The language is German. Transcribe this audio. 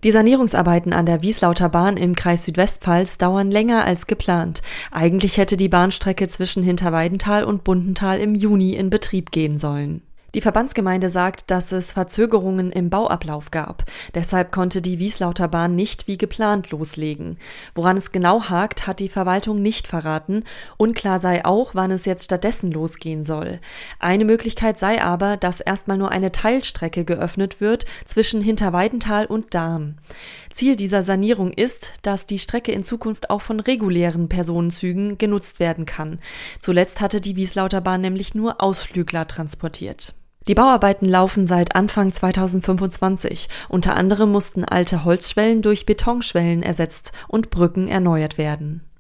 Die Sanierungsarbeiten an der Wieslauter Bahn im Kreis Südwestpfalz dauern länger als geplant. Eigentlich hätte die Bahnstrecke zwischen Hinterweidenthal und Bundenthal im Juni in Betrieb gehen sollen. Die Verbandsgemeinde sagt, dass es Verzögerungen im Bauablauf gab. Deshalb konnte die Wieslauter Bahn nicht wie geplant loslegen. Woran es genau hakt, hat die Verwaltung nicht verraten. Unklar sei auch, wann es jetzt stattdessen losgehen soll. Eine Möglichkeit sei aber, dass erstmal nur eine Teilstrecke geöffnet wird zwischen Hinterweidenthal und Dahn. Ziel dieser Sanierung ist, dass die Strecke in Zukunft auch von regulären Personenzügen genutzt werden kann. Zuletzt hatte die Wieslauter Bahn nämlich nur Ausflügler transportiert. Die Bauarbeiten laufen seit Anfang 2025. Unter anderem mussten alte Holzschwellen durch Betonschwellen ersetzt und Brücken erneuert werden.